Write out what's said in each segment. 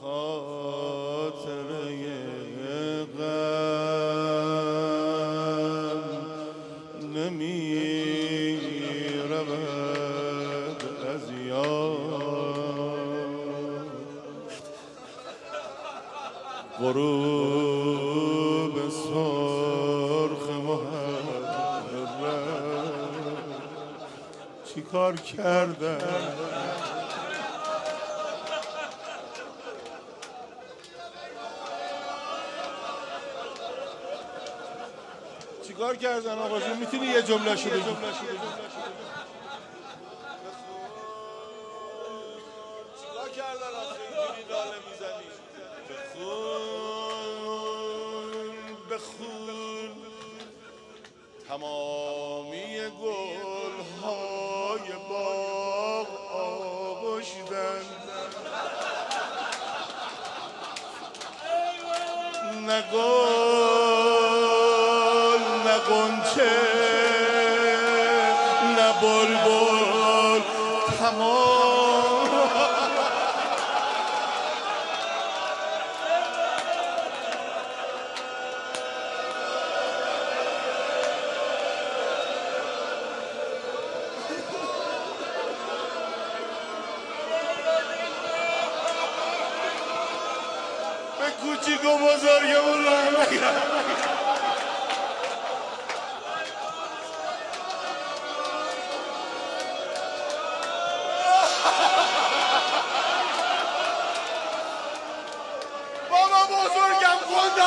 خاطره غم نمی رود از یاد غروب سرخ محرم چی کار کردم چیکار کردن آقا جون؟ میتونی یه جمله شو بگی؟ چیکار کردن آخه اینجوری ناله میزنی؟ بخون تمامی گلهای باغ آغشتن نه گل نه غنچه نه بلبل تمام به کوچیک و بزرگمون رحم بابا بزرگم گنده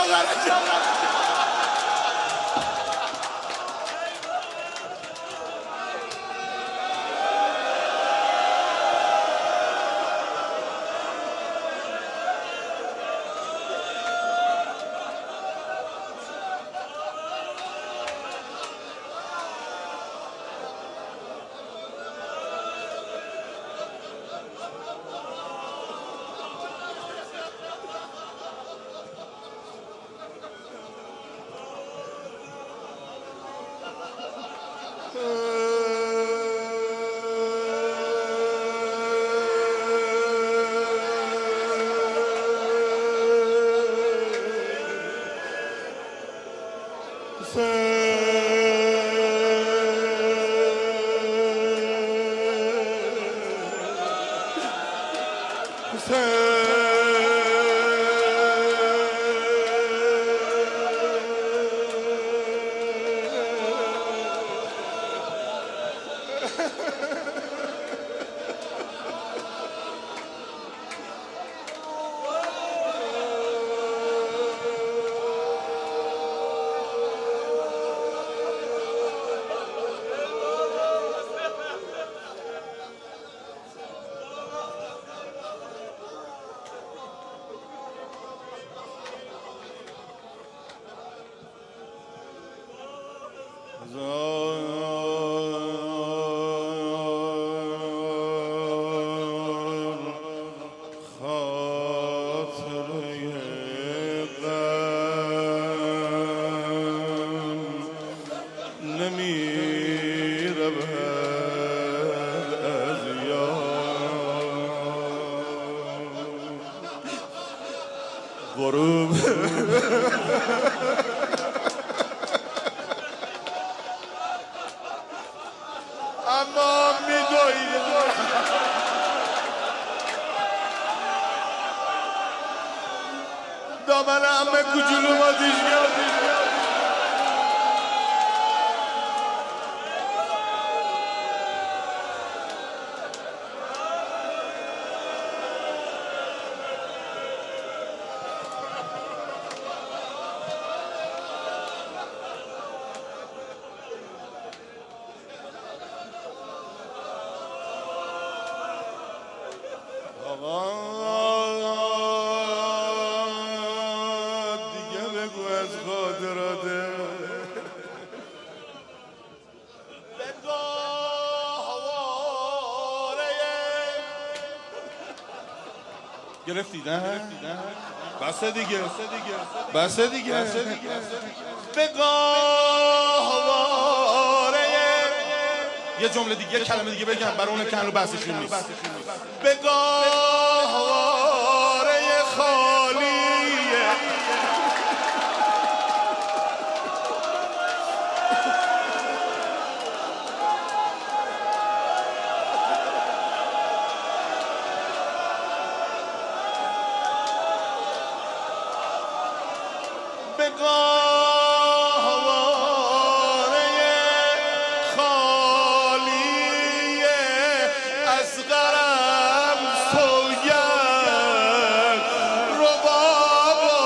غروب اما میدوید دامن عمه کوچولو ماتیش گرد دیگه بگو از خاطراته بگو هواره گرفتی نه؟ بسه دیگه بسه دیگه بگو هواره یه جمله دیگه یه کلمه دیگه بگم برای اون که هنو بحثشون نیست بگو هواره اصغرم سوگند ربابا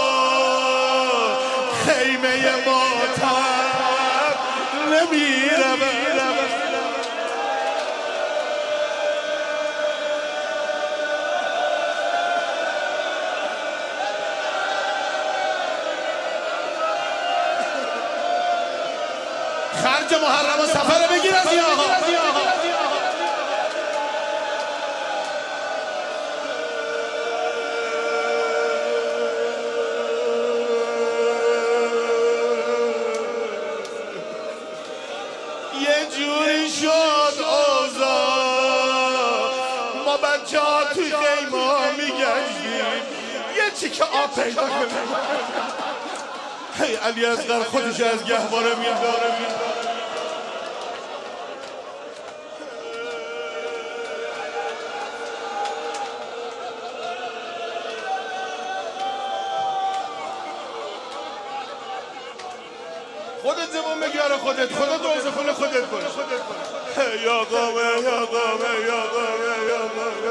خیمه ماتم نمیرم خرج محرم و سفر بگیر از این آقا یه جوری شد اوضاع ما بچه ها توی خیمه میگشتیم یه چیکه آب پیدا کنیم هی علی اصغر خودش از گهواره میداره خودت زبون بگیاره خودت روزه خونه خودت کنه یا قامه یا قامه یا قامه یا قامه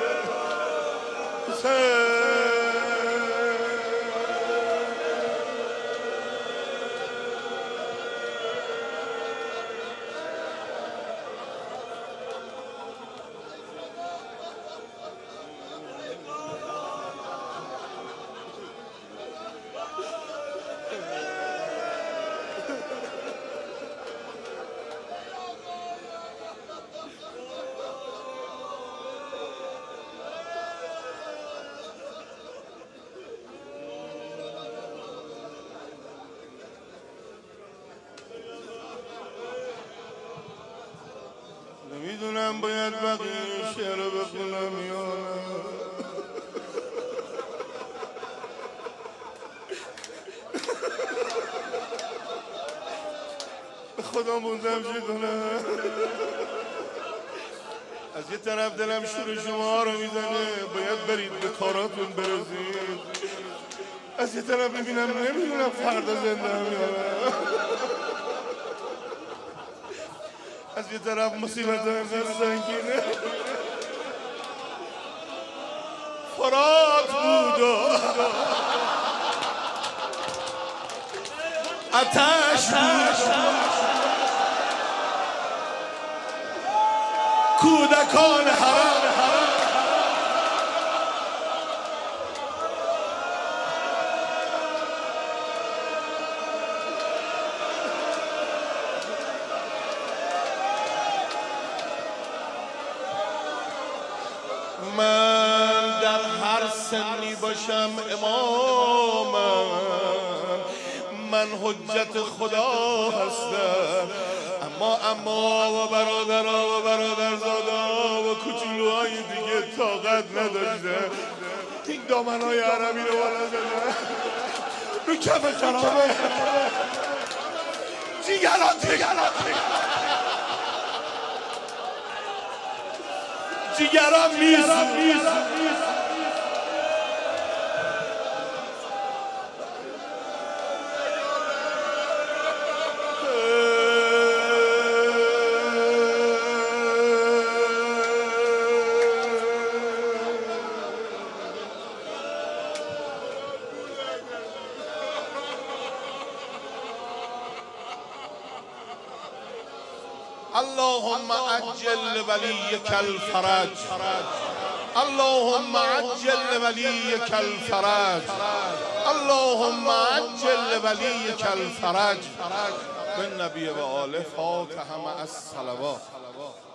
نمیدونم باید بقیه شعر رو بخونم یا نه خدا موندم چه کنم از یه طرف دلم شور شما رو میزنه باید برید به کاراتون برسید از یه طرف ببینم نمیدونم فردا زنده هم یا نه از یه طرف مصیبت اینقدر سنگینه فرات بود و آتش بود کودکان حرام من در هر سنی باشم امامم من حجت خدا هستم اما و برادرها و برادرزادا و کوچولوهای دیگه طاقت نداشته این دامنهای عربی رو بالا زده رو کف جنابه جیگران میز اللهم عجل وليك الفرج اللهم عجل وليك الفرج اللهم عجل وليك الفرج بالنبي و آله فاتحه مع الصلوات